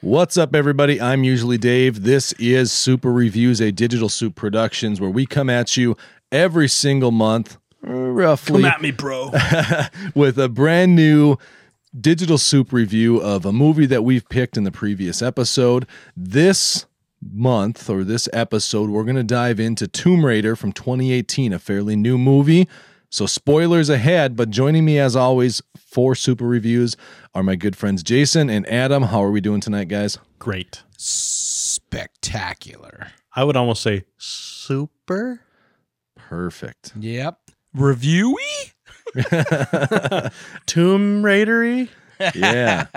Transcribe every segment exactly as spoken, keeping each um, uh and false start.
What's up, everybody? I'm usually Dave. This is Super Reviews, a Digital Soup Productions, where we come at you every single month, roughly. Come at me, bro. With a brand new Digital Soup review of a movie that we've picked in the previous episode. This month, or this episode, we're going to dive into Tomb Raider from twenty eighteen, a fairly new movie. So spoilers ahead, but joining me as always for Super Reviews are my good friends Jason and Adam. How are we doing tonight, guys? Great. Spectacular. I would almost say super. Perfect. Yep. Reviewy? Tomb Raider-y? Yeah.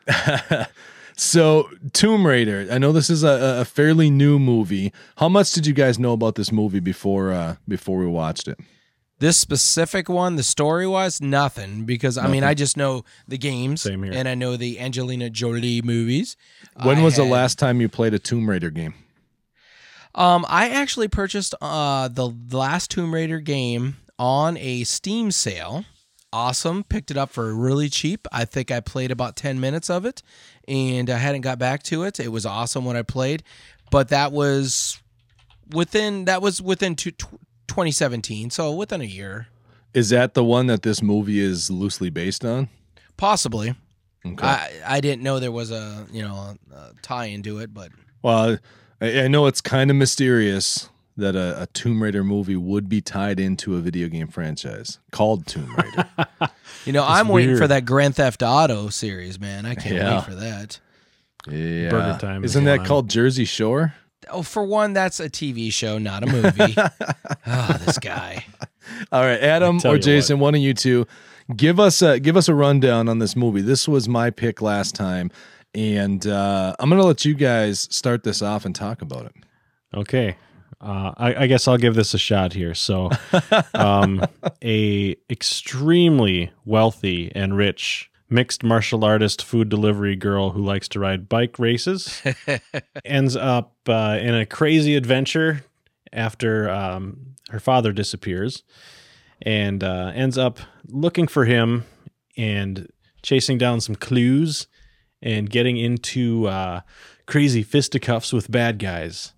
So, Tomb Raider. I know this is a, a fairly new movie. How much did you guys know about this movie before uh, before we watched it? This specific one, the story-wise, nothing. Because, I Nothing. mean, I just know the games. Same here. And I know the Angelina Jolie movies. When I was the had- last time you played a Tomb Raider game? Um, I actually purchased uh, the last Tomb Raider game on a Steam sale. Awesome. Picked it up for really cheap. I think I played about ten minutes of it, and I hadn't got back to it. It was awesome when I played, but that was within that was within two, twenty seventeen, so within a year. Is that the one that this movie is loosely based on? Possibly. Okay. I, I didn't know there was a, you know, a, a tie into it, but Well, I, I know it's kind of mysterious that a, a Tomb Raider movie would be tied into a video game franchise called Tomb Raider. you know, I'm waiting weird. for that Grand Theft Auto series, man. I can't Yeah. wait for that. Yeah. Burger Time is Isn't that one. called Jersey Shore? Oh, for one, that's a T V show, not a movie. Oh, this guy. All right, Adam I tell or you Jason, one of you two, give us a give us a rundown on this movie. This was my pick last time, and uh, I'm gonna let you guys start this off and talk about it. Okay. Uh, I, I guess I'll give this a shot here. So, um, a extremely wealthy and rich mixed martial artist food delivery girl who likes to ride bike races ends up uh, in a crazy adventure after um, her father disappears, and uh, ends up looking for him and chasing down some clues and getting into uh, crazy fisticuffs with bad guys.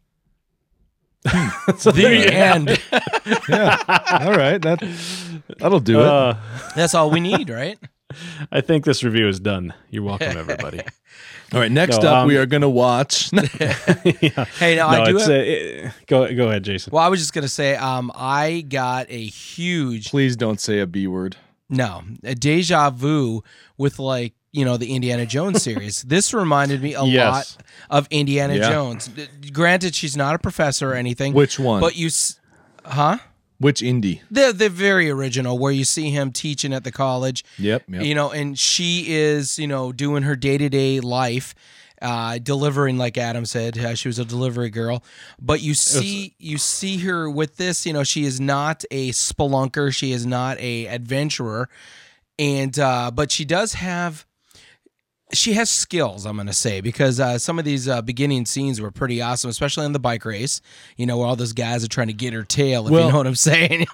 The end. Yeah, all right, that that'll do it. Uh, That's all we need, right? I think this review is done. You're welcome, everybody. All right, next no, up um, we are gonna watch. yeah. Hey, now No, I do it's have. uh, it, go go ahead, Jason. Well, I was just gonna say, um, I got a huge Please don't say a B word. no, a deja vu with like you know the Indiana Jones series. This reminded me a Yes. lot of Indiana Yeah. Jones. D- Granted, she's not a professor or anything. Which one? But you, s- huh? Which indie? The the very original, where you see him teaching at the college. Yep. yep. You know, and she is, you know, doing her day to day life, uh, delivering, like Adam said, uh, she was a delivery girl. But you see, you see her with this. You know, she is not a spelunker. She is not a adventurer, and uh, but she does have. She has skills, I'm going to say, because uh, some of these uh, beginning scenes were pretty awesome, especially on the bike race, you know, where all those guys are trying to get her tail, if Well- you know what I'm saying.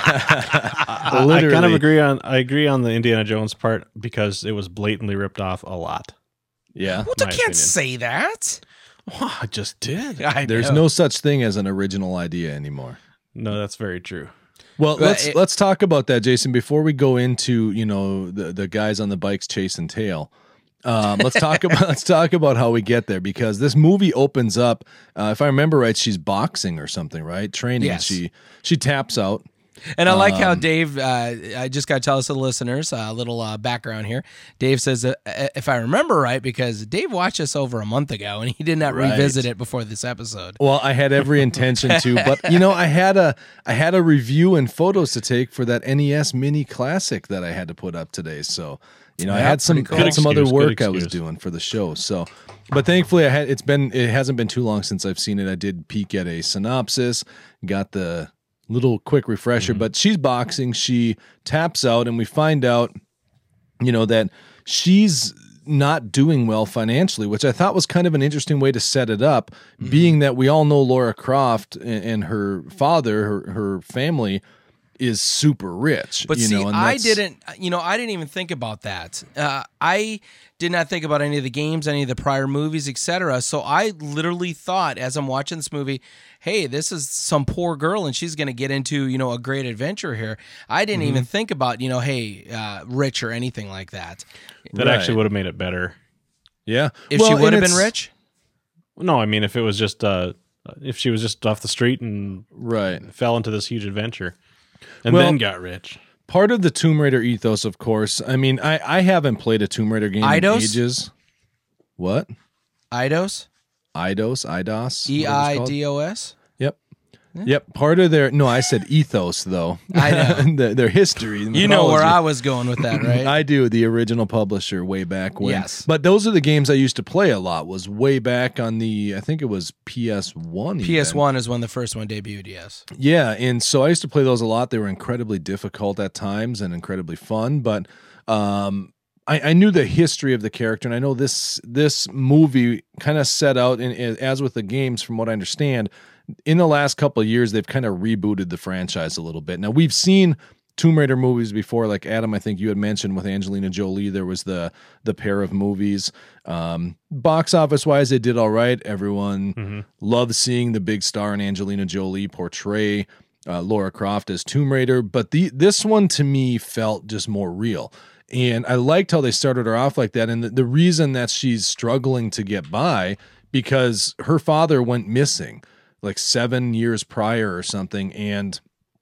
I, I Literally. kind of agree on. I agree on the Indiana Jones part because it was blatantly ripped off a lot. Yeah. Well, I My can't opinion. say that. Oh, I just did. I There's know. no such thing as an original idea anymore. No, that's very true. Well, But let's it- let's talk about that, Jason, before we go into, you know, the the guys on the bikes chasing tail. Um, let's talk about let's talk about how we get there, because this movie opens up. Uh, if I remember right, she's boxing or something, right? Training. Yes. She she taps out. And I like how Um, Dave, uh, I just got to tell us to the listeners uh, a little uh, background here. Dave says, uh, if I remember right, because Dave watched us over a month ago and he did not Right. revisit it before this episode. Well, I had every intention to, but you know, I had a I had a review and photos to take for that N E S Mini Classic that I had to put up today. So, you know, I Yeah, had some pretty cool. had Good some other excuse, good work I was excuse. doing for the show. So, but thankfully, I had it's been it hasn't been too long since I've seen it. I did peek at a synopsis, got the little quick refresher. Mm-hmm. But she's boxing. She taps out, and we find out, you know, that she's not doing well financially, which I thought was kind of an interesting way to set it up, being that we all know Laura Croft and, and her father, her, her family is super rich. But you see, know, and I that's- didn't, you know, I didn't even think about that. Uh, I did not think about any of the games, any of the prior movies, et cetera. So I literally thought, as I'm watching this movie, hey, this is some poor girl, and she's going to get into, you know, a great adventure here. I didn't Mm-hmm. even think about, you know, hey, uh, rich or anything like that. That Right. actually would have made it better. Yeah. If Well, she would and have been it's- rich, No, I mean if it was just uh, if she was just off the street and Right. fell into this huge adventure, and Well- then got rich. Part of the Tomb Raider ethos, of course. I mean, I, I haven't played a Tomb Raider game Eidos? in ages. What? Eidos, Eidos? Eidos? E whatever it's I called? D O S. Yep. Yep. Part of their no, I said ethos though. I know. their, their history. You know where mythology. I was going with that, right? I do, the original publisher way back when. Yes. But those are the games I used to play a lot, was way back on the, I think it was P S one. P S one is when the first one debuted, yes. Yeah, and so I used to play those a lot. They were incredibly difficult at times and incredibly fun, but um, I, I knew the history of the character, and I know this this movie kind of set out, in, as with the games, from what I understand, in the last couple of years, they've kind of rebooted the franchise a little bit. Now, we've seen Tomb Raider movies before, like Adam, I think you had mentioned with Angelina Jolie, there was the the pair of movies. Um, box office wise, they did all right. Everyone Mm-hmm. loves seeing the big star in Angelina Jolie portray uh, Laura Croft as Tomb Raider, but the this one to me felt just more real. And I liked how they started her off like that. And the, the reason that she's struggling to get by, because her father went missing like seven years prior or something, and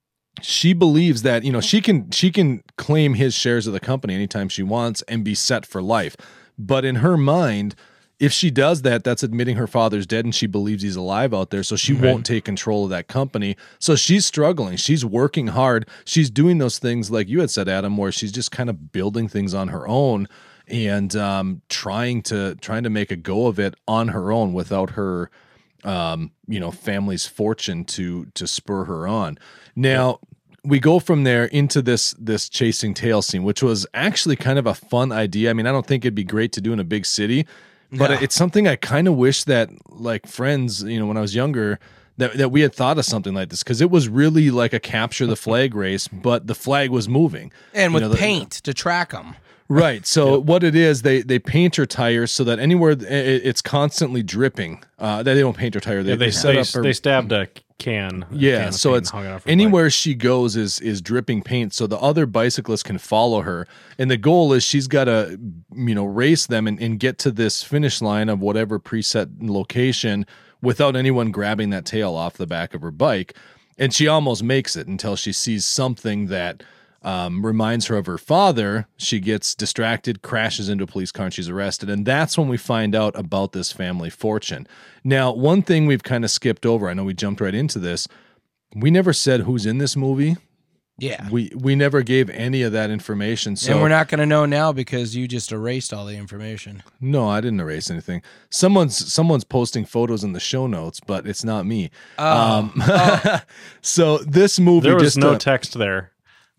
she believes that, you know, she can she can claim his shares of the company anytime she wants and be set for life. But in her mind, if she does that, that's admitting her father's dead, and she believes he's alive out there, so she Right. won't take control of that company. So she's struggling. She's working hard. She's doing those things like you had said, Adam, where she's just kind of building things on her own and um, trying to trying to make a go of it on her own without her um, you know, family's fortune to to spur her on. Now, we go from there into this this chasing tail scene, which was actually kind of a fun idea. I mean, I don't think it'd be great to do in a big city, but No. it's something I kind of wish that, like, friends, you know, when I was younger, that, that we had thought of something like this, because it was really like a capture the flag race, but the flag was moving. And You with know, the- paint to track them. Right. So what it is, they they paint her tires so that anywhere it, it's constantly dripping. Uh, they don't paint her tire. They, Yeah, they they set they, up her. they stabbed a can. a Yeah, can of so paint it's and hung it off her anywhere she goes is is dripping paint, so the other bicyclists can follow her. And the goal is she's got to, you know, race them and, and get to this finish line of whatever preset location without anyone grabbing that tail off the back of her bike. And she almost makes it until she sees something that um, reminds her of her father. She gets distracted, crashes into a police car, and she's arrested. And that's when we find out about this family fortune. Now, one thing we've kind of skipped over, I know we jumped right into this. We never said who's in this movie. Yeah. We we never gave any of that information. So and we're not going to know now because you just erased all the information. no, I didn't erase anything. Someone's someone's posting photos in the show notes, but it's not me. Oh. Um, so this movie There was just no to- text there.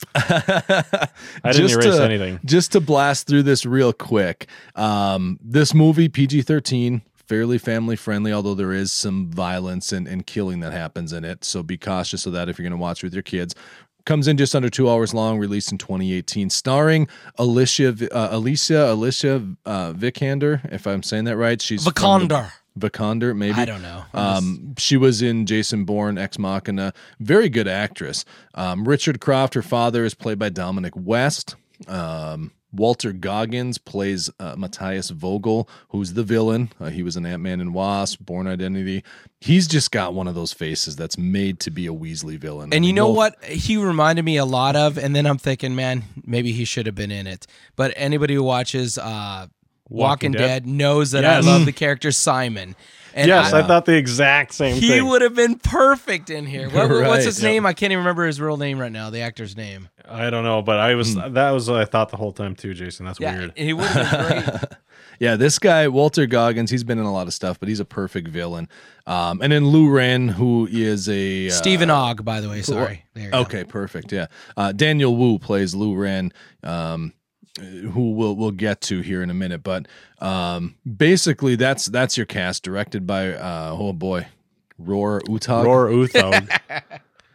I didn't just erase to, anything. Just to blast through this real quick. Um, this movie, P G thirteen, fairly family friendly, although there is some violence and, and killing that happens in it. So be cautious of that if you're going to watch with your kids. Comes in just under two hours long, released in twenty eighteen, starring Alicia, uh, Alicia, Alicia uh, Vikander, if I'm saying that right. She's from the- Vikander. Vikander, maybe. I don't know. I'm Um, she was in Jason Bourne, Ex Machina. Very good actress. Um, Richard Croft, her father, is played by Dominic West. Um, Walter Goggins plays uh, Matthias Vogel, who's the villain. Uh, he was an Ant-Man and Wasp, Bourne Identity. He's just got one of those faces that's made to be a Weasley villain. I And you mean, know no- what he reminded me a lot of, and then I'm thinking, man, maybe he should have been in it. But anybody who watches uh, Walking, Walking Dead. Dead? knows that Yes. I love the character Simon. And Yes, I, I thought the exact same he thing. would have been perfect in here. What, Right, what's his yeah. name? I can't even remember his real name right now. The actor's name. I don't know, but I was that was what I thought the whole time too, Jason. That's Yeah, weird. he would have been great. Yeah, this guy, Walter Goggins, he's been in a lot of stuff, but he's a perfect villain. Um, and then Lou Ren, who is a... Uh, Stephen Ogg, by the way. Sorry. There you go. Okay, perfect. Yeah, uh, Daniel Wu plays Lou Ren, um, who we'll we'll get to here in a minute. But um, basically, that's that's your cast, directed by uh, oh boy, Roar Utah. Roar Uthog.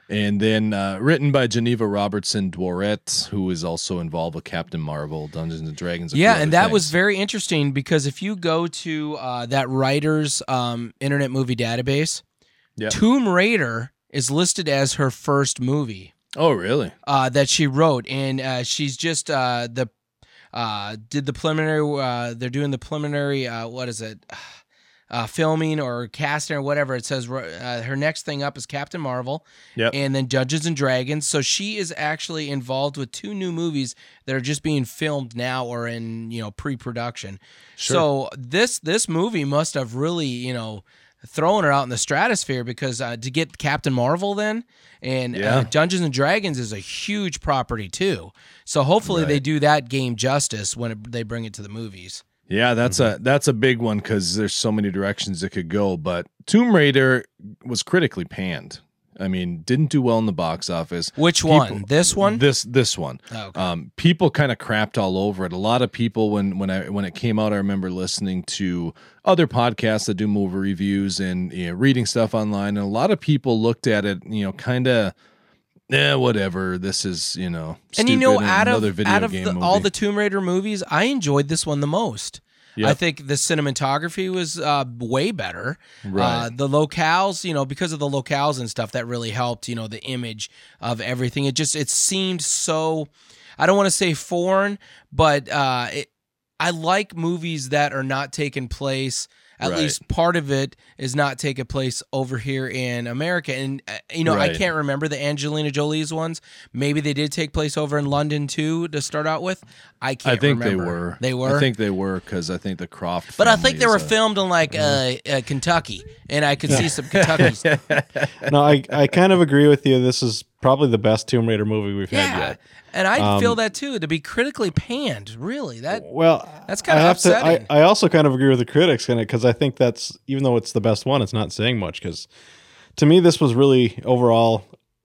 And then uh, written by Geneva Robertson Dworet, who is also involved with Captain Marvel, Dungeons and Dragons. a Yeah, few and other that was things. very interesting because if you go to uh, that writer's um, Internet Movie Database, Yep. Tomb Raider is listed as her first movie Oh, really? uh, that she wrote, and uh, she's just uh, the uh, did the preliminary. Uh, they're doing the preliminary. Uh, what is it? Uh, filming or casting or whatever. It says uh, her next thing up is Captain Marvel, Yep. and then Dungeons and Dragons. So she is actually involved with two new movies that are just being filmed now or in you know pre-production. Sure. So this this movie must have really you know thrown her out in the stratosphere because uh, to get Captain Marvel then and Yeah. uh, Dungeons and Dragons is a huge property too. So hopefully they Right. do that game justice when it, they bring it to the movies. Yeah, that's a that's a big one because there's so many directions it could go. But Tomb Raider was critically panned. I mean, didn't do well in the box office. Which People- one? This one? This this one. Oh, okay. Um, people kind of crapped all over it. A lot of people when when I when it came out, I remember listening to other podcasts that do movie reviews and you know, reading stuff online, and a lot of people looked at it, you know, kind of. Eh, whatever. This is, you know, And you know, stupid, out of another video out of game the, movie. all the Tomb Raider movies, I enjoyed this one the most. Yep. I think the cinematography was uh, way better. Right. Uh, the locales, you know, because of the locales and stuff, that really helped. You know, the image of everything. It just it seemed so. I don't want to say foreign, but uh, it, I like movies that are not taking place. At Right. least part of it is not taking place over here in America. And, uh, you know, I Right. can't remember the Angelina Jolie's ones. Maybe they did take place over in London, too, to start out with. I can't I think remember. they were. They were? I think they were because I think the Croft. but I family think they is were a- filmed in, like, uh, uh, Kentucky. And I could see some Kentucky stuff. No, I, I kind of agree with you. This is probably the best Tomb Raider movie we've had Yeah. yet. And I Um, feel that, too, to be critically panned. Really. That Well, That's kinda I have to- upsetting. I, I also kind of agree with the critics in it because I think that's, even though it's the best one, it's not saying much because to me, this was really overall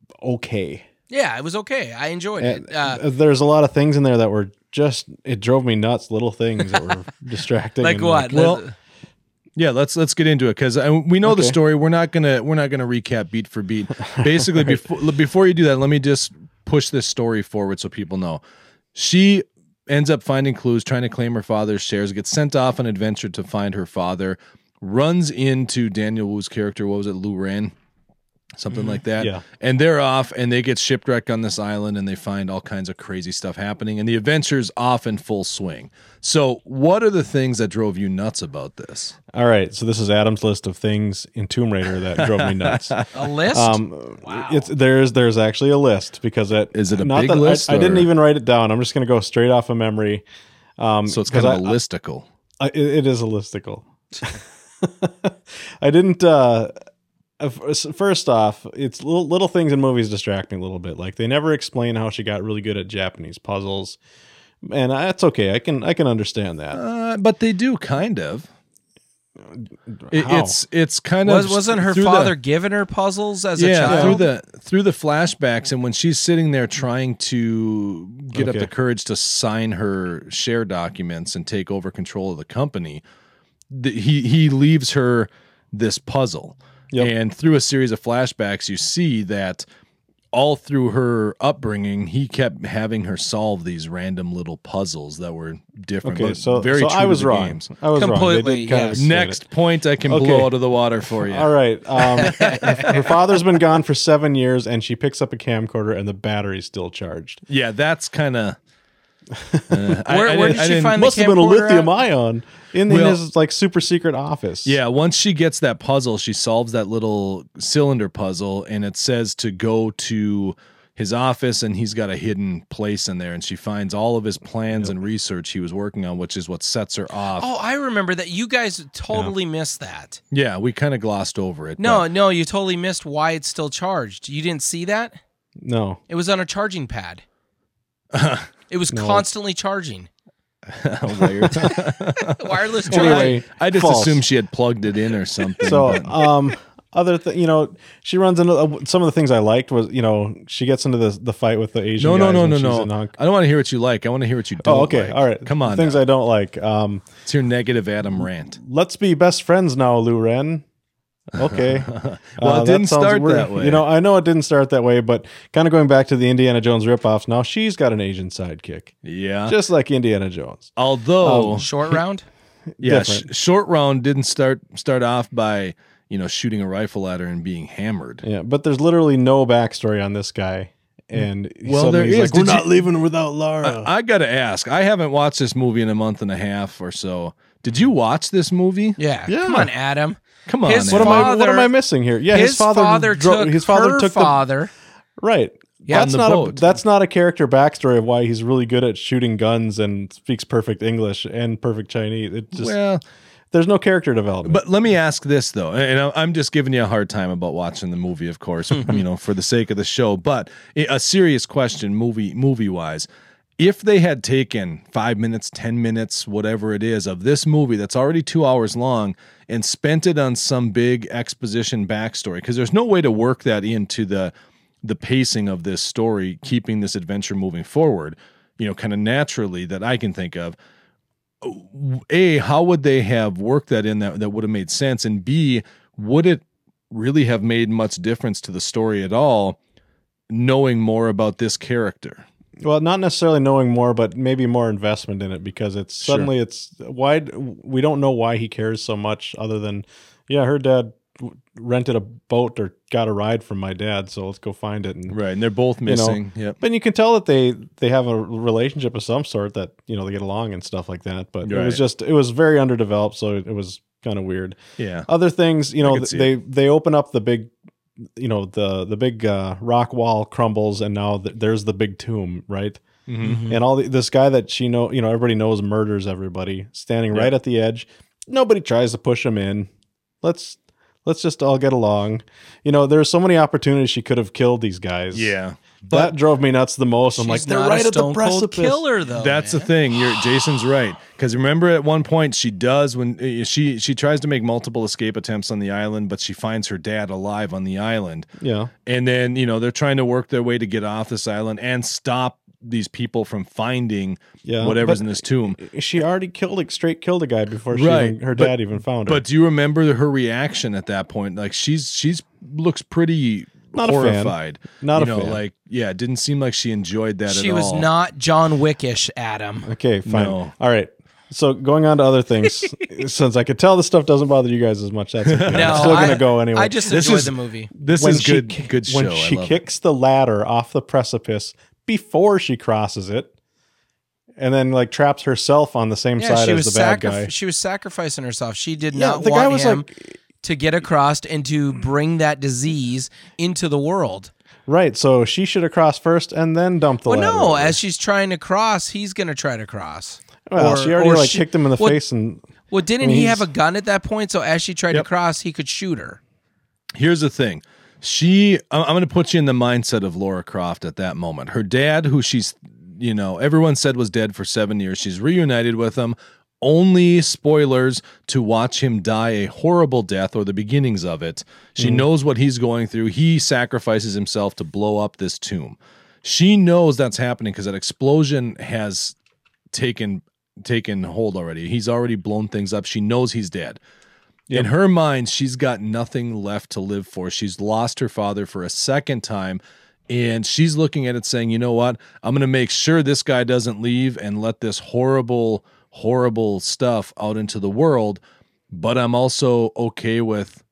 okay. Yeah, it was okay. I enjoyed And it. Uh, there's a lot of things in there that were just, it drove me nuts, little things that were distracting. like and, what? well, Yeah, let's let's get into it because we know the Okay. story. We're not gonna we're not gonna recap beat for beat. Basically, before before you do that, let me just push this story forward so people know. She ends up finding clues, trying to claim her father's shares, gets sent off on an adventure to find her father, runs into Daniel Wu's character. What was it, Lou Ren? Something like that. Yeah. And they're off and they get shipwrecked on this island and they find all kinds of crazy stuff happening and the adventure's off in full swing. So what are the things that drove you nuts about this? All right, so this is Adam's list of things in Tomb Raider that drove me nuts. a list? Um, it's there's there's actually a list because it Is it a not big that I- list, I, didn't or- even write it down. I'm just going to go straight off of memory. Um, So it's kind of because a I- listicle. I, it, it is a listicle. I didn't. Uh, f- first off, it's little, little things in movies distract me a little bit. Like they never explain how she got really good at Japanese puzzles, and that's okay. I can I can understand that. Uh, but they do kind of. It, How? it's it's kind was, of wasn't her through the- father giving her puzzles as a yeah, child? through the through the flashbacks and when she's sitting there trying to get up Okay. the courage to sign her share documents and take over control of the company, th- he he leaves her this puzzle. Yep. And through a series of flashbacks, you see that all through her upbringing, he kept having her solve these random little puzzles that were different. Okay, but so, very so true I to was the wrong. games. I was wrong. They Completely, did kind of yes. explain Next point I can Okay. blow out of the water for you. it. All right. Um, her father's been gone for seven years, and she picks up a camcorder, and the battery's still charged. Yeah, that's kind of. Uh, Where- where did she find the Must have been a camcorder lithium at? ion in, in Well- his like super secret office. Yeah, once she gets that puzzle, she solves that little cylinder puzzle, and it says to go to his office, and he's got a hidden place in there, and she finds all of his plans and research he was working on, which is what sets her off. Oh, I remember that. You guys totally missed that. Yeah, we kind of glossed over it. No, no, you totally missed why it's still charged. You didn't see that? No. It was on a charging pad. It was No. constantly charging. but- Weird. Wireless charging. Anyway, I just false. assumed she had plugged it in or something. So, but- um, other th- you know, she runs into uh, some of the things I liked was, you know, she gets into the the fight with the Asian no, no, guys no, when no, she's no. in Hong- I don't want to hear what you like. I want to hear what you don't Oh, okay, like. all right. Come on. Things now. I don't like. Um, It's your negative Adam rant. let's be best friends now, Lou Ren. Okay. Well, Uh, it didn't sounds start weird. that way. You know, I know it didn't start that way, but kind of going back to the Indiana Jones ripoffs, now she's got an Asian sidekick, Yeah. just like Indiana Jones. Although, Um, Short round. yeah, sh- different. short round didn't start start off by you know shooting a rifle at her and being hammered. Yeah, but there's literally no backstory on this guy. And Well, suddenly there he's is. like, we're Did not you- leaving without Laura. I, I gotta ask. I haven't watched this movie in a month and a half or so. Did you watch this movie? Yeah. Yeah. Come on, Adam. Come on, His Adam. what am I? What father- am I missing here? Yeah, his, his, father. father dro- took his father her took father. the right. Yeah, that's on the not boat. a that's not a character backstory of why he's really good at shooting guns and speaks perfect English and perfect Chinese. It just Well, there's no character development. but let me ask this though, and I- I'm just giving you a hard time about watching the movie, of course, you know, for the sake of the show. But a serious question, movie movie wise, if they had taken five minutes, ten minutes, whatever it is, of this movie that's already two hours long and spent it on some big exposition backstory, because there's no way to work that into the the pacing of this story, keeping this adventure moving forward, you know, kind of naturally that I can think of. A, how would they have worked that in that that would have made sense? And B, would it really have made much difference to the story at all, knowing more about this character? Well, not necessarily knowing more, but maybe more investment in it, because it's Sure. suddenly it's why we don't know why he cares so much, other than yeah, her dad w- rented a boat or got a ride from my dad, so let's go find it. And Right, and they're both know, missing. Yep. but you can tell that they they have a relationship of some sort, that you know they get along and stuff like that. But it Right. was just it was very underdeveloped, so it was kind of weird. Yeah. Other things, you know, could see they they open up the big, you know, the the big uh, rock wall crumbles, and now th- there's the big tomb, right? Mm-hmm. And all the, this guy that she know, you know, everybody knows murders everybody, standing right at the edge. Nobody tries to push him in. Let's let's just all get along. You know, there's so many opportunities she could have killed these guys. Yeah. that drove me nuts the most. I'm like, She's they're not right a at the stone cold precipice. killer, though. That's man. the thing. You're Jason's right, because remember at one point she does when uh, she she tries to make multiple escape attempts on the island, but she finds her dad alive on the island, Yeah, and then you know they're trying to work their way to get off this island and stop these people from finding yeah. whatever's But in this tomb. she already killed, like, straight killed a guy before she Right, even, her but- dad even found her. But do you remember her reaction at that point? Like she's she's looks pretty Not a fan. horrified. Not you a know, fan. like yeah, it didn't seem like she enjoyed that She at was all. not John Wickish, Adam. Okay, fine. No. All right. So going on to other things, since I could tell this stuff doesn't bother you guys as much, that's okay. No, I'm still gonna I- go anyway. I just This enjoyed is- the movie. This when is she good ki- good show. When I she love it. kicks the ladder off the precipice before she crosses it, and then like traps herself on the same Yeah, side she as was the bad sacri- guy. she was sacrificing herself. She did Yeah, not the guy want was him like, to get across and to bring that disease into the world. right. So she should have crossed first and then dumped the Well, ladder. no, over. as she's trying to cross, he's going to try to cross. well, or- she already or like she- kicked him in the well, face, and Well, didn't I mean, he he's- have a gun at that point? So as she tried Yep. to cross, he could shoot her. Here's the thing. She, I'm going to put you in the mindset of Laura Croft at that moment. Her dad, who she's, you know, everyone said was dead for seven years, she's reunited with him. Only spoilers to watch him die a horrible death or the beginnings of it. She knows what he's going through. He sacrifices himself to blow up this tomb. She knows that's happening because that explosion has taken taken hold already. He's already blown things up. She knows he's dead. In her mind, she's got nothing left to live for. She's lost her father for a second time, and she's looking at it saying, you know what? I'm going to make sure this guy doesn't leave and let this horrible, horrible stuff out into the world, but I'm also okay with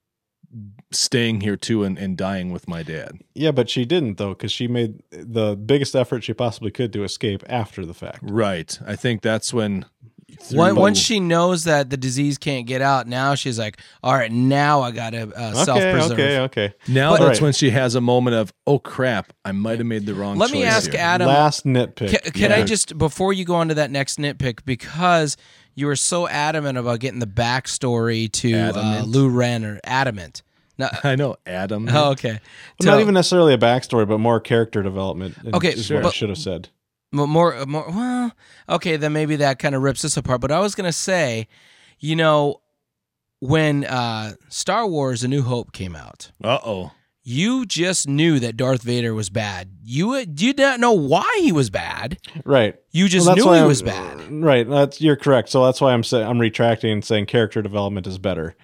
staying here too and, and dying with my dad. yeah, but she didn't though, because she made the biggest effort she possibly could to escape after the fact. Right. I think that's when... When, through- once she knows that the disease can't get out, now she's like, all right, now I got to uh, Okay, self-preserve. okay, okay. Now But- that's Right. when she has a moment of, oh crap, I might have made the wrong Let choice me ask here. Adam, Last nitpick. Can, can I Yeah. just, before you go on to that next nitpick, because you were so adamant about getting the backstory to uh, Adamant. Lou Renner, adamant. No, I know, Adam. oh, okay. Well, not So- even necessarily a backstory, but more character development. Okay, is sure. what I But- should have said. Mo- more, more. Well, okay, then maybe that kind of rips this apart. But I was gonna say, you know, when uh, Star Wars: A New Hope came out, Uh-oh. you just knew that Darth Vader was bad. You you did not know why he was bad. Right. You just Well, that's knew why he I'm- was bad. Right. That's you're correct. So that's why I'm saying I'm retracting and saying character development is better.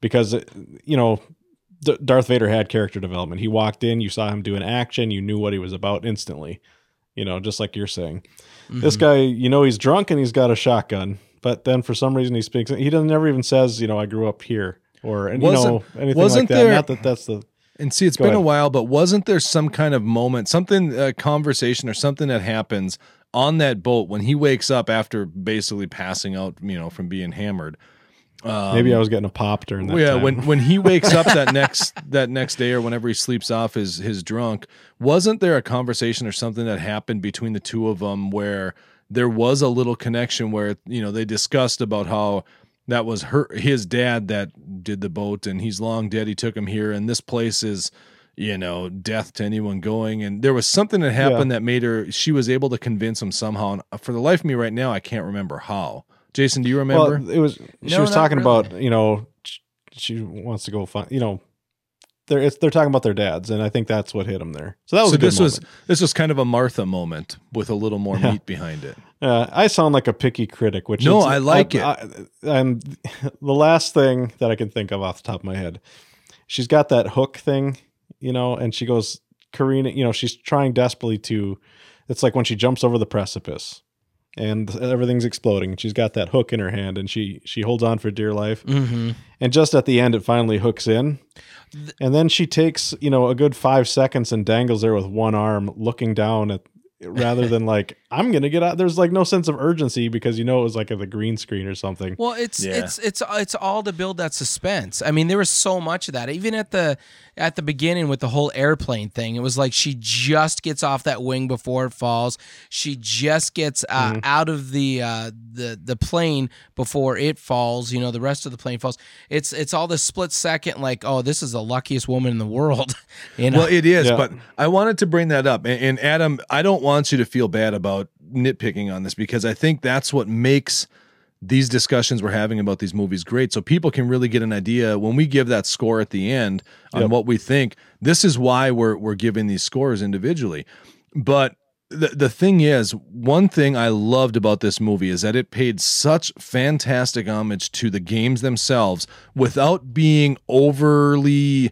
because you know D- Darth Vader had character development. He walked in, you saw him do an action, you knew what he was about instantly. You know, just like you're saying. Mm-hmm. This guy, you know, he's drunk and he's got a shotgun, but then for some reason he speaks. He doesn't never even says, you know, I grew up here or and, you know anything wasn't like that. There, Not that that's the. And see, it's been ahead. a while, but wasn't there some kind of moment, something, a conversation or something that happens on that boat when he wakes up after basically passing out, you know, from being hammered? Um, Maybe I was getting a pop during that. Yeah, time. when when he wakes up that next that next day or whenever he sleeps off his his drunk, wasn't there a conversation or something that happened between the two of them where there was a little connection where you know they discussed about how that was her his dad that did the boat and he's long dead. He took him here and this place is you know death to anyone going. And there was something that happened yeah. that made her she was able to convince him somehow. And for the life of me right now, I can't remember how. Jason, do you remember? Well, it was she no, was talking really. about you know she wants to go find you know they're it's, they're talking about their dads, and I think that's what hit them there. So that was so a good this moment. was this was kind of a Martha moment with a little more yeah. meat behind it. Uh, I sound like a picky critic, which no, I like I, it. I, and the last thing that I can think of off the top of my head, she's got that hook thing, you know, and she goes careening. You know, she's trying desperately to. It's like when she jumps over the precipice. And everything's exploding. She's got that hook in her hand, and she she holds on for dear life. Mm-hmm. And just at the end, it finally hooks in. And then she takes you know a good five seconds and dangles there with one arm, looking down at rather than like I'm gonna get out. There's like no sense of urgency because you know it was like a the green screen or something. Well, it's yeah. it's it's it's all to build that suspense. I mean, there was so much of that. Even at the at the beginning with the whole airplane thing, it was like she just gets off that wing before it falls. She just gets uh, mm-hmm. out of the uh, the the plane before it falls. You know, the rest of the plane falls. It's it's all this split second. Like, oh, this is the luckiest woman in the world. You know? Well, it is. Yeah. But I wanted to bring that up, and, and Adam, I don't want you to feel bad about nitpicking on this because I think that's what makes these discussions we're having about these movies great, so people can really get an idea when we give that score at the end on yep. what we think. This is why we're we're giving these scores individually. But the the thing is, one thing I loved about this movie is that it paid such fantastic homage to the games themselves without being overly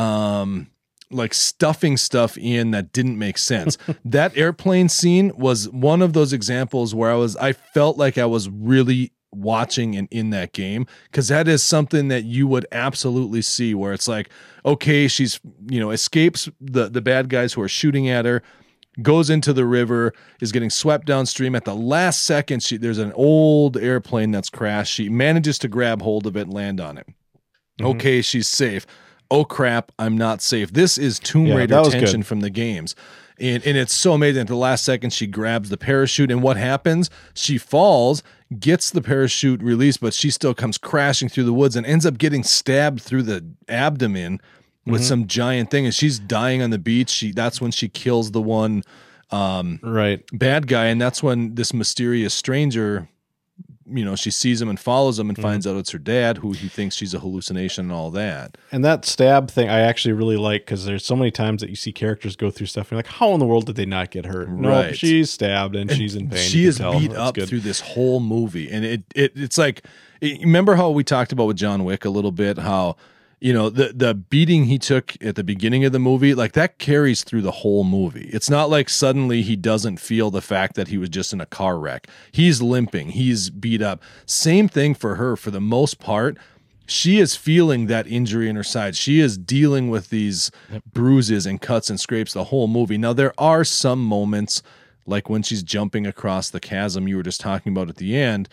um like stuffing stuff in that didn't make sense. That airplane scene was one of those examples where I was I felt like I was really watching and in that game, because that is something that you would absolutely see where it's like, okay, she's you know escapes the the bad guys who are shooting at her, goes into the river, is getting swept downstream. At the last second, she there's an old airplane that's crashed. She manages to grab hold of it and land on it. Mm-hmm. Okay, she's safe. Oh crap, I'm not safe. This is Tomb yeah, Raider tension from the games. And, and it's so amazing. At the last second, she grabs the parachute, and what happens? She falls, gets the parachute released, but she still comes crashing through the woods and ends up getting stabbed through the abdomen with mm-hmm. some giant thing. And she's dying on the beach. She that's when she kills the one um, right bad guy, and that's when this mysterious stranger, you know, she sees him and follows him and mm-hmm. finds out it's her dad, who he thinks she's a hallucination and all that. And that stab thing I actually really like, because there's so many times that you see characters go through stuff and you're like, how in the world did they not get hurt? No, right. she's stabbed and, and she's in pain. She is beat up good. through this whole movie. And it, it it's like, it, remember how we talked about with John Wick a little bit, how, you know, the the beating he took at the beginning of the movie, like that carries through the whole movie. It's not like suddenly he doesn't feel the fact that he was just in a car wreck. He's limping. He's beat up. Same thing for her for the most part. She is feeling that injury in her side. She is dealing with these yep. bruises and cuts and scrapes the whole movie. Now, there are some moments, like when she's jumping across the chasm you were just talking about at the end,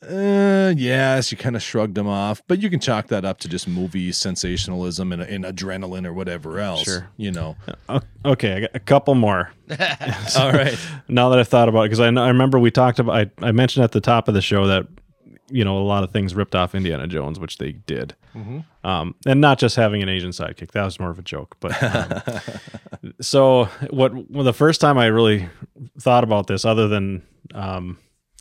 Uh, yeah, she kind of shrugged him off, but you can chalk that up to just movie sensationalism and, and adrenaline or whatever else. Sure. You know. Okay, I got a couple more. All right. Now that I've thought about it, because I, I remember we talked about, I, I mentioned at the top of the show that, you know, a lot of things ripped off Indiana Jones, which they did. Mm-hmm. Um, and not just having an Asian sidekick. That was more of a joke. But um, so what, well, the first time I really thought about this, other than, um,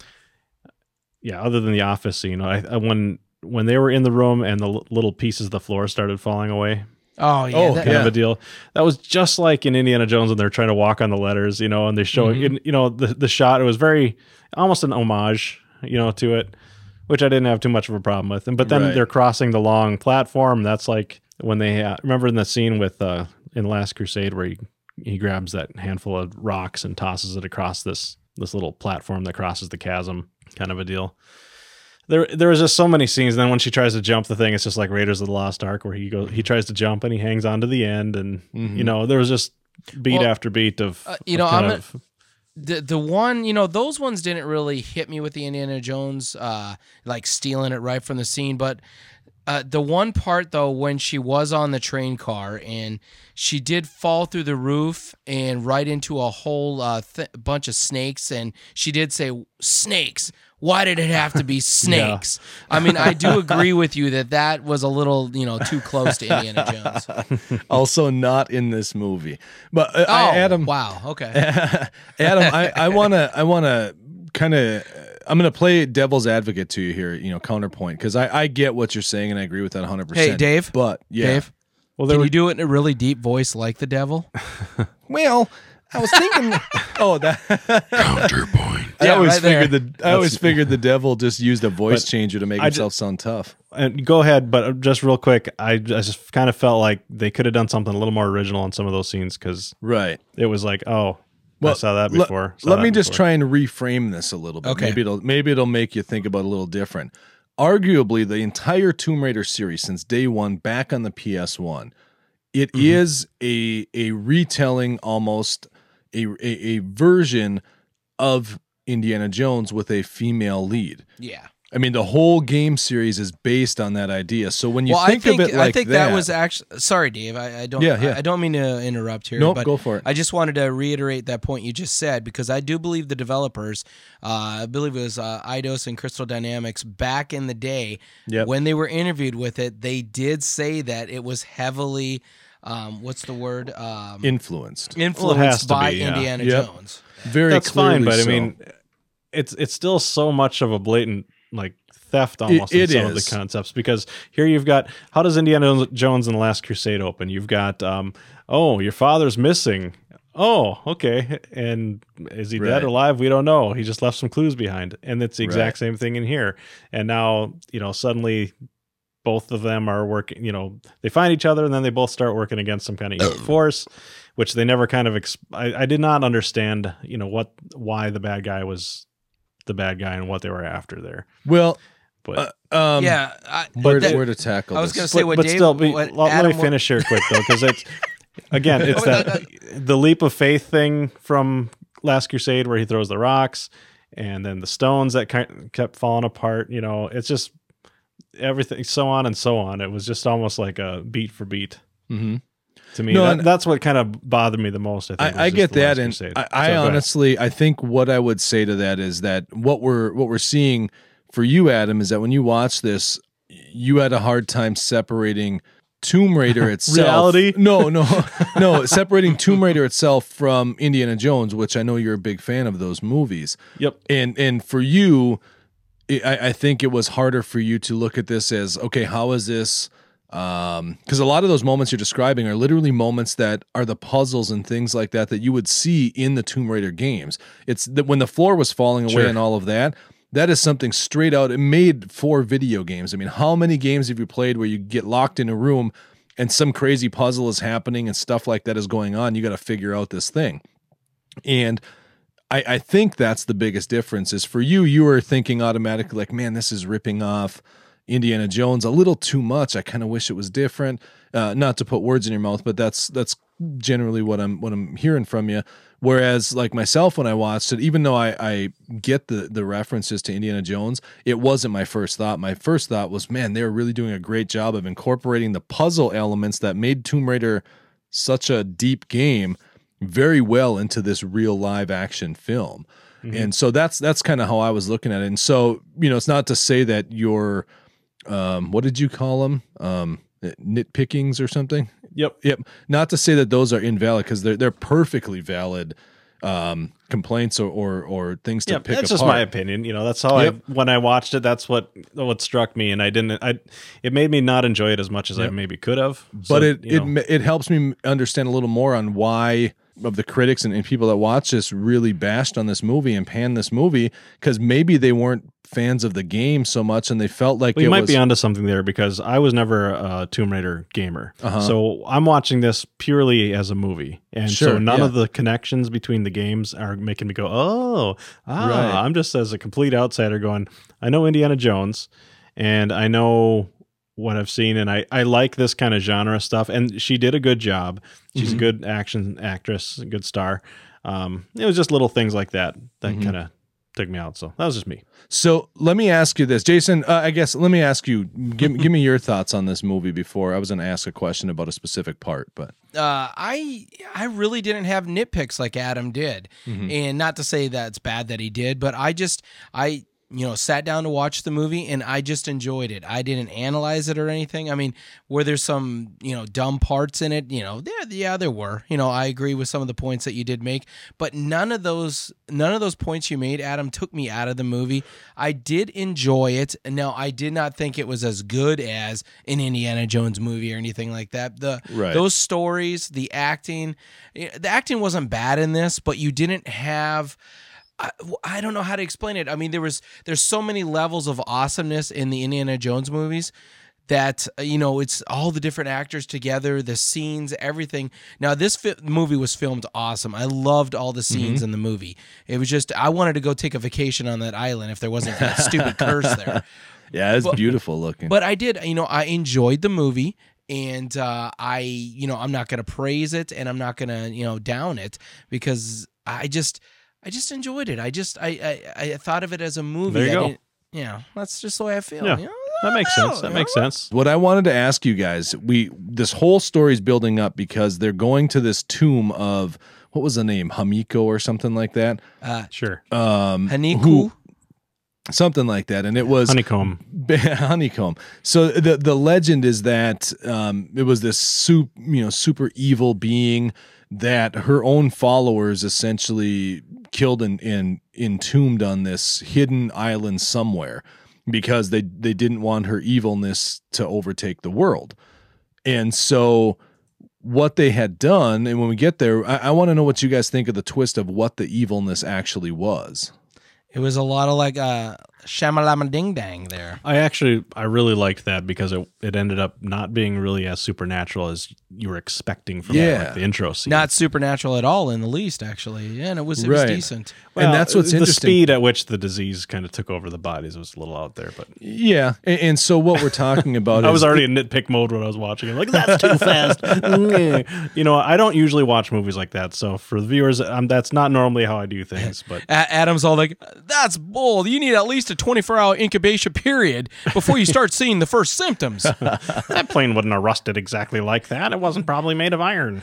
Yeah, other than the office scene, I, I when when they were in the room and the l- little pieces of the floor started falling away. Oh yeah, oh, that, kind yeah. of a deal. That was just like in Indiana Jones when they're trying to walk on the letters, you know, and they show, mm-hmm. you know, the the shot. It was very almost an homage, you know, to it, which I didn't have too much of a problem with. And but then Right. they're crossing the long platform. That's like when they uh, remember in the scene with uh, in Last Crusade where he he grabs that handful of rocks and tosses it across this this little platform that crosses the chasm, kind of a deal. There, there was just so many scenes. And then when she tries to jump the thing, it's just like Raiders of the Lost Ark, where he goes, he tries to jump and he hangs on to the end, and Mhm. you know, there was just beat Well, after beat of, uh, you of know, kind I'm of- the the one, you know, those ones didn't really hit me with the Indiana Jones, uh, like stealing it right from the scene. But uh, the one part though, when she was on the train car and she did fall through the roof and right into a whole uh, th- bunch of snakes, and she did say snakes. Why did it have to be snakes? I mean, I do agree with you that that was a little, you know, too close to Indiana Jones. Also not in this movie. But uh, Oh, I, Adam, wow. Okay. Adam, I, I wanna I wanna kind of I'm gonna play devil's advocate to you here, you know, counterpoint, because I, I get what you're saying and I agree with that one hundred percent. Hey, Dave. But yeah, Dave, well, there can were, you do it in a really deep voice like the devil? well, I was thinking, oh, that Counterpoint. I Yeah, always right there. figured the I always figured the devil just used a voice But changer to make I himself sound tough. and go ahead, but just real quick, I, I just kind of felt like they could have done something a little more original in some of those scenes, because Right. it was like, oh, Well, I saw that le- before. saw Let that me just before. try and reframe this a little bit. Okay. Maybe it'll maybe it'll make you think about it a little different. Arguably, the entire Tomb Raider series since day one, back on the P S one, it Mm-hmm. is a a retelling, almost a, a a version of Indiana Jones with a female lead. Yeah. I mean, the whole game series is based on that idea. So when you well, think, I think of it like I think that, was actually sorry, Dave. I, I don't. Yeah, yeah. I, I don't mean to interrupt here. Nope, but go for it. I just wanted to reiterate that point you just said, because I do believe the developers, uh, I believe it was uh, Eidos and Crystal Dynamics back in the day, Yep. when they were interviewed with it, they did say that it was heavily, um, what's the word, um, influenced. influenced has to by be, yeah. Indiana Yep. Jones. Very That's clearly fine, but so. I mean, it's it's still so much of a blatant like theft almost it in some of is. the concepts, because here you've got, how does Indiana Jones and the Last Crusade open? You've got um oh, your father's missing. Oh, okay. And is he Right. dead or alive? We don't know. He just left some clues behind. And it's the exact Right. same thing in here. And now, you know, suddenly both of them are working, you know, they find each other and then they both start working against some kind of evil force, which they never kind of, exp- I, I did not understand, you know, what, why the bad guy was the bad guy and what they were after there. Well, But, uh, um, yeah, I, where, that- where to tackle I was this? going to say but, what but Dave. still, be, what let, let Adam me wa- finish here quick though, because it's, again, it's that, the leap of faith thing from Last Crusade where he throws the rocks and then the stones that ki- kept falling apart, you know, it's just everything, so on and so on. It was just almost like a beat for beat. Mm-hmm. To me, No, that, and- that's what kind of bothered me the most. I think was I, I just get the Last that, and Crusade. I, So, I go ahead. honestly, I think what I would say to that is that what we're what we're seeing for you, Adam, is that when you watch this, you had a hard time separating Tomb Raider itself. Reality? No, no, no, separating Tomb Raider itself from Indiana Jones, which I know you're a big fan of those movies. Yep. And and for you, I, I think it was harder for you to look at this as, okay, how is this? Um, because a lot of those moments you're describing are literally moments that are the puzzles and things like that that you would see in the Tomb Raider games. It's that when the floor was falling away Sure. and all of that, that is something straight out. It made for video games. I mean, how many games have you played where you get locked in a room and some crazy puzzle is happening and stuff like that is going on? You got to figure out this thing. And I, I think that's the biggest difference is for you, you were thinking automatically like, man, this is ripping off Indiana Jones a little too much. I kind of wish it was different. Uh, not to put words in your mouth, but that's that's generally what I'm what I'm hearing from you. Whereas like myself, when I watched it, even though I, I get the the references to Indiana Jones, it wasn't my first thought. My first thought was, man, they're really doing a great job of incorporating the puzzle elements that made Tomb Raider such a deep game very well into this real live action film. Mm-hmm. And so that's that's kind of how I was looking at it. And so, you know, it's not to say that you're um what did you call them? Um nitpickings or something? Yep. Yep. Not to say that those are invalid, because they're they're perfectly valid um complaints or or, or things to Yeah, pick that's apart. just my opinion. You know, that's how Yep. I when I watched it, that's what what struck me, and I didn't. I it made me not enjoy it as much as I Yep. maybe could have. But So, it you it know, it helps me understand a little more on why of the critics and, and people that watch this really bashed on this movie and panned this movie because maybe they weren't fans of the game so much and they felt like Well, you it might was, be onto something there because I was never a Tomb Raider gamer. Uh-huh. So I'm watching this purely as a movie. And Sure, so none yeah. of the connections between the games are making me go, oh, ah, Right. I'm just as a complete outsider going, I know Indiana Jones and I know what I've seen and I, I like this kind of genre stuff. And she did a good job. She's Mhm. a good action actress, a good star. Um, it was just little things like that that Mhm. kind of took me out. So that was just me. So let me ask you this, Jason. Uh, I guess let me ask you. Give give me your thoughts on this movie before I was going to ask a question about a specific part, but Uh, I I really didn't have nitpicks like Adam did, Mhm. and not to say that it's bad that he did, but I just I you know sat down to watch the movie and I just enjoyed it. I didn't analyze it or anything. I mean, were there some you know dumb parts in it? You know, yeah, yeah, there were. You know, I agree with some of the points that you did make, but none of those none of those points you made, Adam, took me out of the movie. I did enjoy it. Now, I did not think it was as good as an Indiana Jones movie or anything like that. The Right. those stories, the acting, eh, the acting wasn't bad in this, but you didn't have. I, I don't know how to explain it. I mean, there was there's so many levels of awesomeness in the Indiana Jones movies that uh, you know it's all the different actors together, the scenes, everything. Now this fi- movie was filmed awesome. I loved all the scenes in the movie. It was just I wanted to go take a vacation on that island if there wasn't that stupid curse there. yeah, it's But- beautiful looking. But I did, you know, I enjoyed the movie. And uh, I, you know, I'm not going to praise it and I'm not going to, you know, down it because I just, I just enjoyed it. I just, I, I, I thought of it as a movie. There you I go. didn't- Yeah, that's just the way I feel. Yeah. you know? That makes I don't sense. know, That you makes know? sense. What I wanted to ask you guys, we this whole story is building up because they're going to this tomb of what was the name, Hamiko or something like that, Uh, Sure. um, Haniku. who- something like that, and it was Honeycomb. honeycomb. So the the legend is that um, it was this soup, you know, super evil being that her own followers essentially killed and, and entombed on this hidden island somewhere because they they didn't want her evilness to overtake the world. And so what they had done, and when we get there, I, I want to know what you guys think of the twist of what the evilness actually was. It was a lot of like uh, shamalama ding dang there. I actually, I really liked that because it, it ended up not being really as supernatural as you were expecting from Yeah. like the intro scene. Not supernatural at all in the least, actually. Yeah, and it was it was Right. decent. And that's what's the interesting. speed at which the disease kind of took over the bodies was a little out there, but Yeah, and, and so what we're talking about I is was already in nitpick mode when I was watching it. Like, that's too fast. You know, I don't usually watch movies like that. So for the viewers, um, that's not normally how I do things. But A- Adam's all like, "That's bull. You need at least a twenty-four hour incubation period before you start seeing the first symptoms." that plane wouldn't have rusted exactly like that. It wasn't probably made of iron.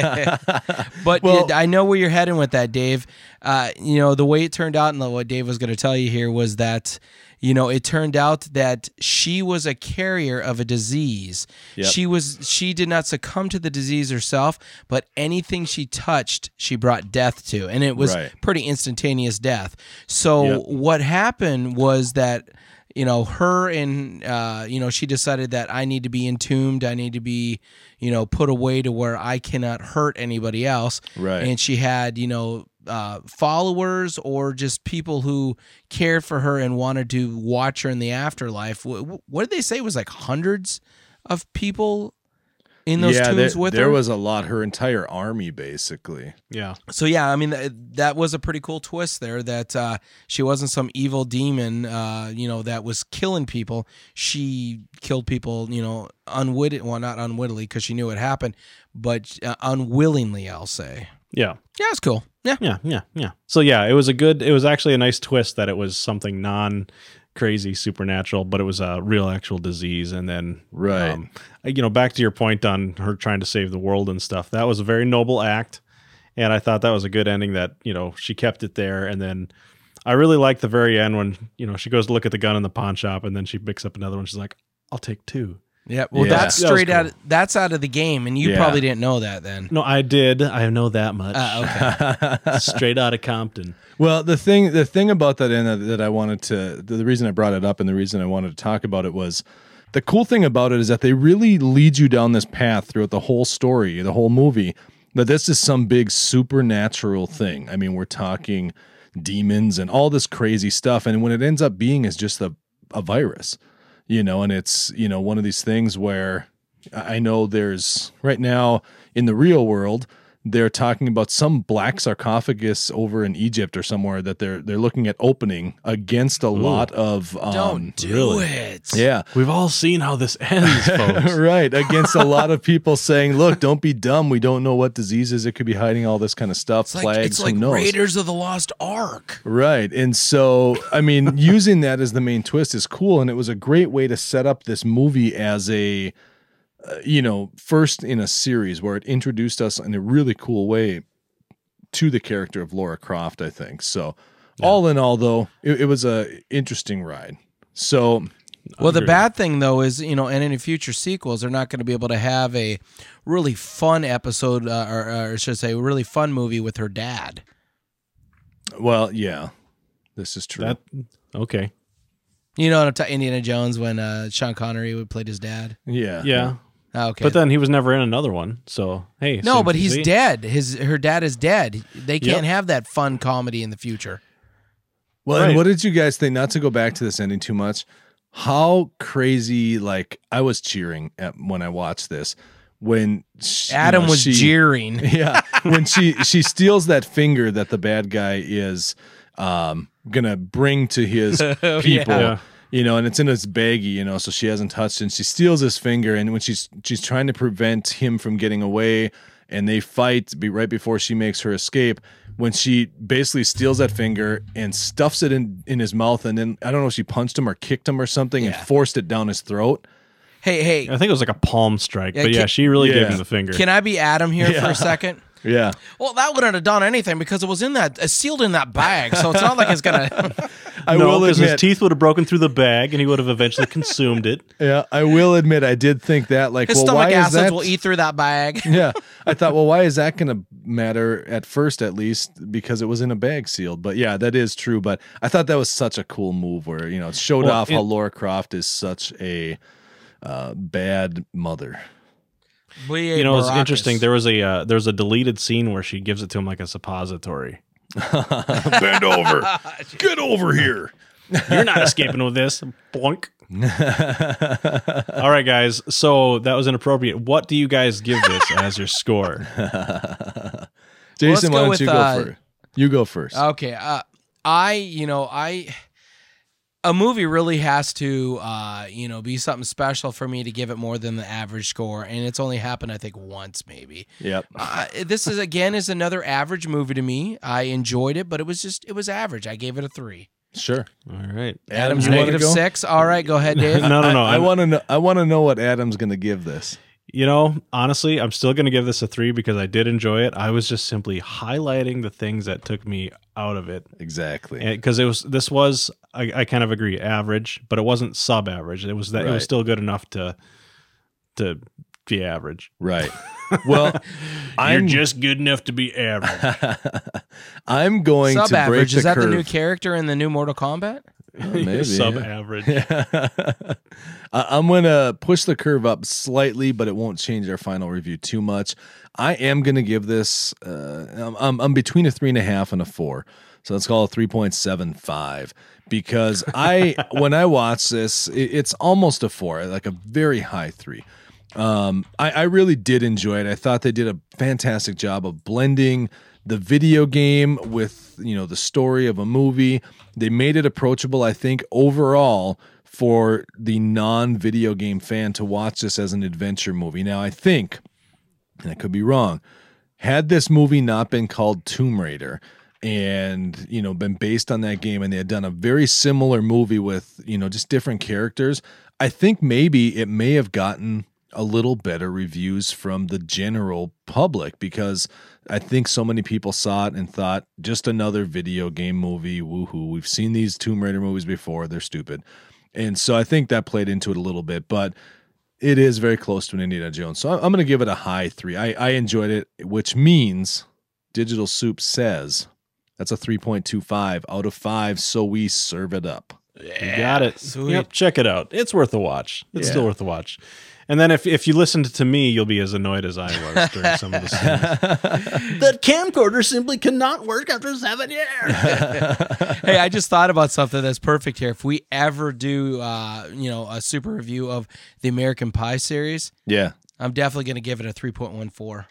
But Well- I know where you're heading with that, Dave. Uh, you know, the way it turned out and the, what Dave was going to tell you here was that, you know, it turned out that she was a carrier of a disease. Yep. She was she did not succumb to the disease herself, but anything she touched, she brought death to. And it was Right. pretty instantaneous death. So Yep. what happened was that you know, her and, uh, you know, she decided that I need to be entombed. I need to be, you know, put away to where I cannot hurt anybody else. Right. And she had, you know, uh, followers or just people who cared for her and wanted to watch her in the afterlife. Wh- What did they say? It was like hundreds of people in those yeah, tombs there, with there her. was a lot. Her entire army, basically. Yeah. So yeah, I mean th- that was a pretty cool twist there. That uh, she wasn't some evil demon, uh, you know, that was killing people. She killed people, you know, unwitting. Well, not unwittingly because she knew it happened, but uh, unwillingly, I'll say. Yeah. Yeah, it's cool. Yeah, Yeah. Yeah. Yeah. So yeah, it was a good, it was actually a nice twist that it was something non crazy supernatural, but it was a real actual disease. And then, Right. um, you know, back to your point on her trying to save the world and stuff, that was a very noble act. And I thought that was a good ending that, you know, she kept it there. And then I really liked the very end when, you know, she goes to look at the gun in the pawn shop and then she picks up another one. She's like, I'll take two. yeah. Well, Yeah. that's That was straight cool. out. That's out of the game, and you Yeah. probably didn't know that then. No, I did. I know that much. Uh, okay. Straight out of Compton. Well, the thing the thing about that and that I wanted to the, the reason I brought it up and the reason I wanted to talk about it was the cool thing about it is that they really lead you down this path throughout the whole story, the whole movie, But this is some big supernatural thing. I mean, we're talking demons and all this crazy stuff. And when it ends up being is just a, a virus, you know, and it's, you know, one of these things where I know there's right now in the real world, they're talking about some black sarcophagus over in Egypt or somewhere that they're they're looking at opening against a Ooh. lot of um, don't do really? it. Yeah, we've all seen how this ends, folks. Right, against a lot of people saying, "Look, don't be dumb. We don't know what diseases it could be hiding. All this kind of stuff. It's Plagues. like, it's who like knows?" Raiders of the Lost Ark. Right, and so I mean, using that as the main twist is cool, and it was a great way to set up this movie as a. Uh, you know, first in a series where it introduced us in a really cool way to the character of Lara Croft, I think. So yeah. all in all, though, it, it was a interesting ride. So, well, the bad thing, though, is, you know, in any future sequels, they're not going to be able to have a really fun episode, uh, or, or I should say, a really fun movie with her dad. Well, yeah, this is true. That, okay. You know, Indiana Jones when uh, Sean Connery would play his dad. Yeah, yeah. Okay. But then he was never in another one. So, hey. No, so, but he's see? dead. His her dad is dead. They can't Yep. have that fun comedy in the future. Well, Right. and what did you guys think? Not to go back to this ending too much. How crazy! Like I was cheering at when I watched this when she, Adam you know, was she, jeering. Yeah, when she she steals that finger that the bad guy is um, gonna bring to his Oh, people. yeah. Yeah. You know, and it's in his baggie, you know, so she hasn't touched it. And she steals his finger, and when she's she's trying to prevent him from getting away, and they fight be right before she makes her escape. When she basically steals that finger and stuffs it in, in his mouth, and then I don't know if she punched him or kicked him or something Yeah. and forced it down his throat. Hey, hey, I think it was like a palm strike. Yeah, but yeah, can- she really Yeah. gave him the finger. can I be Adam here Yeah. for a second? Yeah, Well, that wouldn't have done anything because it was in that uh, sealed in that bag, so it's not like it's gonna. I no, will because his admit. teeth would have broken through the bag and he would have eventually consumed it. Yeah, I will admit I did think that. Like, His well, stomach why is acids that? will eat through that bag. Yeah, I thought, well, why is that going to matter at first, at least, because it was in a bag sealed. But yeah, that is true. But I thought that was such a cool move where, you know, it showed Well, off how it- Lara Croft is such a uh, bad mother. You know, it's interesting. There was a uh, there was a deleted scene where she gives it to him like a suppository. Bend over. Get over here. You're not escaping with this. Blunk. All right, guys. So that was inappropriate. What do you guys give this as your score? Jason, go why don't with, you go uh, first? You go first. Okay, uh, I you know I a movie really has to uh, you know be something special for me to give it more than the average score, and it's only happened I think once maybe. Yep. Uh, this is again is another average movie to me. I enjoyed it, but it was just it was average. I gave it a three. Sure. All right. Adam's you wanna negative go? six. All right, go ahead, Dave. No, no, no. I, I I'm- want to know. I want to know what Adam's going to give this. You know, honestly, I'm still going to give this a three because I did enjoy it. I was just simply highlighting the things that took me out of it. Exactly. Because it was, this was, I, I kind of agree, average, but it wasn't sub-average. It was that it Right. was still good enough to to be average. Right. Well, You're I'm just good enough to be average. I'm going to break Sub-average the is that curve. the new character in the new Mortal Kombat? Oh, maybe. Sub-average. I- I'm going to push the curve up slightly, but it won't change our final review too much. I am going to give this, uh, I'm, I'm, I'm between a three and a half and a four. So let's call it three point seven five because I, when I watch this, it, it's almost a four, like a very high three. Um, I, I really did enjoy it. I thought they did a fantastic job of blending the video game with, you know, the story of a movie. They made it approachable, I think, overall for the non-video game fan to watch this as an adventure movie. Now, I think, and I could be wrong, had this movie not been called Tomb Raider and, you know, been based on that game and they had done a very similar movie with, you know, just different characters, I think maybe it may have gotten a little better reviews from the general public because I think so many people saw it and thought just another video game movie. Woohoo. We've seen these Tomb Raider movies before. They're stupid. And so I think that played into it a little bit, but it is very close to an Indiana Jones. So I'm going to give it a high three. I, I enjoyed it, which means Digital Soup says that's a three point two five out of five. So we serve it up. You got it. Sweet. Yep, check it out. It's worth a watch. It's Yeah. still worth a watch. And then if if you listened to me, you'll be as annoyed as I was during some of the scenes. That camcorder simply cannot work after seven years. Hey, I just thought about something that's perfect here. If we ever do, uh, you know, a super review of the American Pie series, Yeah. I'm definitely going to give it a three point one four.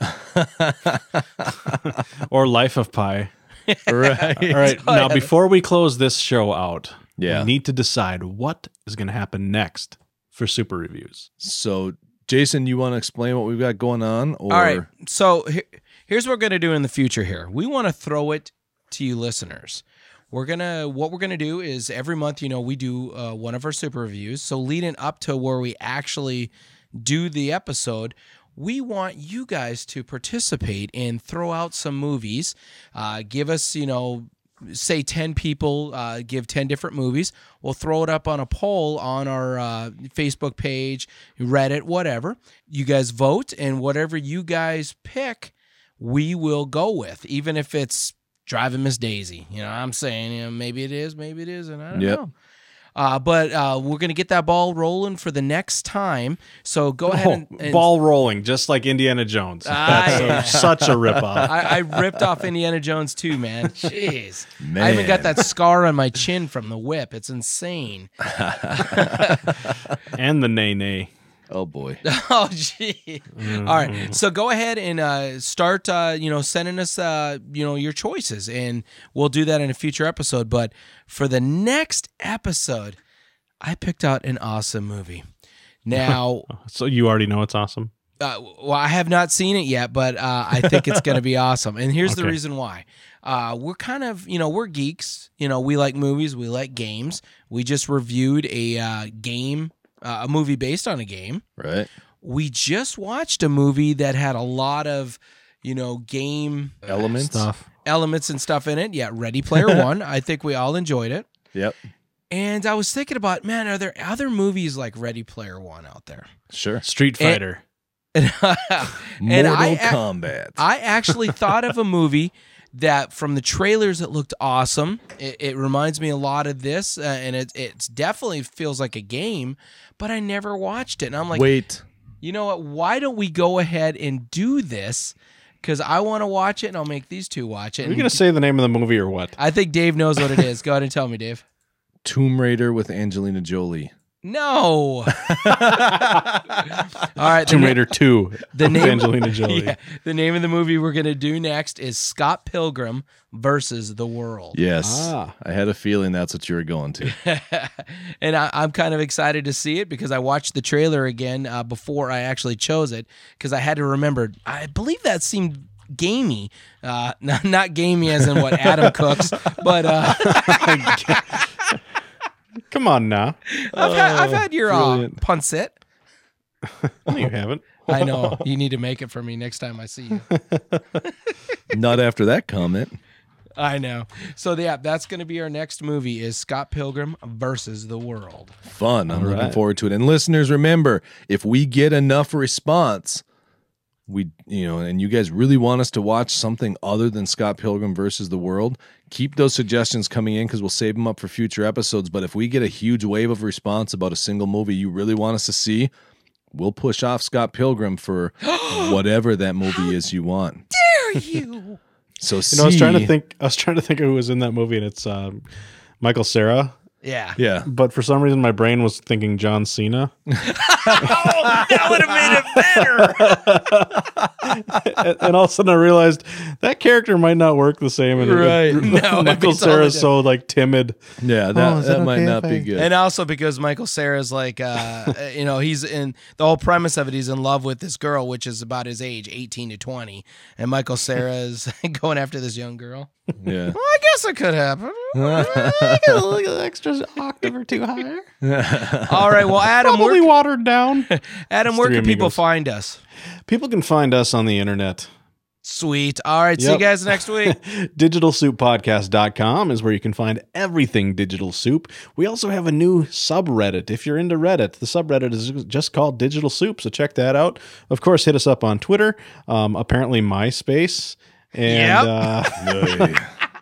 Or Life of Pi. Right. All right. Now, before we close this show out, Yeah. we need to decide what is going to happen next for super reviews. So, Jason, you want to explain what we've got going on? Or All right. So here, here's what we're going to do in the future here. We want to throw it to you listeners. We're going to, what we're going to do is every month, you know, we do uh, one of our super reviews. So leading up to where we actually do the episode, we want you guys to participate and throw out some movies. Uh, give us, you know, say ten people, uh, give ten different movies. We'll throw it up on a poll on our uh, Facebook page, Reddit, whatever. You guys vote, and whatever you guys pick, we will go with, even if it's Driving Miss Daisy. You know what I'm saying? You know, maybe it is, maybe it isn't. I don't Yep. know. Uh, but uh, we're going to get that ball rolling for the next time. So go ahead and, Oh, and ball rolling, just like Indiana Jones. Ah, That's yeah. a- such a ripoff. I, I ripped off Indiana Jones too, man. Jeez. Man. I even got that scar on my chin from the whip. It's insane. And the nay nay. Oh, boy. Oh, gee. All right. So go ahead and uh, start, uh, you know, sending us, uh, you know, your choices, and we'll do that in a future episode. But for the next episode, I picked out an awesome movie. Now, So you already know it's awesome. Uh, well, I have not seen it yet, but uh, I think it's going to be awesome. And here's the Okay. reason why. Uh, we're kind of, you know, we're geeks. You know, we like movies. We like games. We just reviewed a uh, game, uh, a movie based on a game. Right. We just watched a movie that had a lot of, you know, game Elements. Stuff. elements and stuff in it. Yeah, Ready Player One. I think we all enjoyed it. Yep. And I was thinking about, man, are there other movies like Ready Player One out there? Sure. Street And- Fighter. and Mortal I ac- Kombat. I actually thought of a movie that from the trailers it looked awesome. It, it reminds me a lot of this, uh, and it it's definitely feels like a game, but I never watched it. And I'm like, Wait. you know what? Why don't we go ahead and do this? Because I want to watch it, and I'll make these two watch it. Are you And going to say the name of the movie or what? I think Dave knows what it is. Go ahead and tell me, Dave. Tomb Raider with Angelina Jolie. No. All right. Tomb the na- Raider two. The with name, Angelina Jolie. Yeah, the name of the movie we're going to do next is Scott Pilgrim versus the World. Yes. Ah. I had a feeling that's what you were going to. And I, I'm kind of excited to see it because I watched the trailer again uh, before I actually chose it because I had to remember. I believe that seemed gamey, uh, not, not gamey as in what Adam cooks, but uh, Come on now. I've, had, I've had your uh, brilliant. pancit. No, you haven't. I know you need to make it for me next time I see you. Not after that comment. I know. So yeah, that's going to be our next movie is Scott Pilgrim versus the World. Fun. I'm All looking right. forward to it. And listeners, remember, if we get enough response, we, you know, and you guys really want us to watch something other than Scott Pilgrim versus the World, keep those suggestions coming in because we'll save them up for future episodes. But if we get a huge wave of response about a single movie you really want us to see, we'll push off Scott Pilgrim for whatever that movie is you want. Dare you? So You know, I was trying to see- think. I was trying to think of who was in that movie, and it's um, Michael Cera. Yeah. Yeah. But for some reason, my brain was thinking John Cena, Oh, that would have made it better. and, and all of a sudden I realized that character might not work the same. And Right. No, Michael it's totally Cera's so like timid. Yeah, that, Oh, is that it might okay not if be I- good. And also because Michael Cera's like, uh, you know, he's in the whole premise of it. He's in love with this girl, which is about his age, eighteen to twenty, and Michael Cera is going after this young girl. yeah. Well, I guess it could happen. Look at the extra octave or two higher. All right. Well, Adam, Probably where, watered down. Adam, where Three can people Amigos. find us? People can find us on the internet. Sweet. All right. See you Yep. guys next week. digital soup podcast dot com is where you can find everything Digital Soup. We also have a new subreddit. If you're into Reddit, the subreddit is just called Digital Soup, so check that out. Of course, hit us up on Twitter, um, apparently MySpace, and Yep. uh, Hey.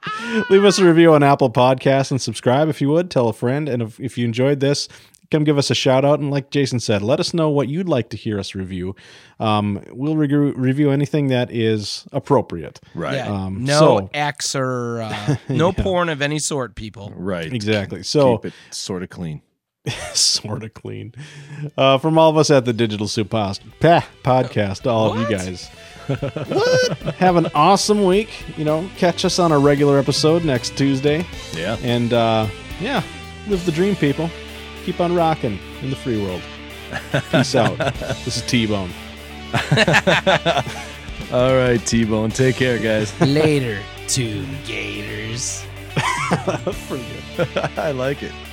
Leave us a review on Apple Podcasts and subscribe if you would. Tell a friend. And if, if you enjoyed this, come give us a shout out. And like Jason said, let us know what you'd like to hear us review. Um, we'll re- review anything that is appropriate. Right. Yeah, Um, no so- X or uh, no porn of any sort, people. Right. Exactly. So Keep it sort of clean. sort of clean. Uh, from all of us at the Digital Soup Past- Pah, Podcast, all of you What? guys. What? Have an awesome week. You know, catch us on a regular episode next Tuesday. Yeah. And uh, yeah, live the dream, people. Keep on rocking in the free world. Peace out. This is T-Bone. All right, T-Bone. Take care, guys. Later, two gators. That's pretty good. I like it.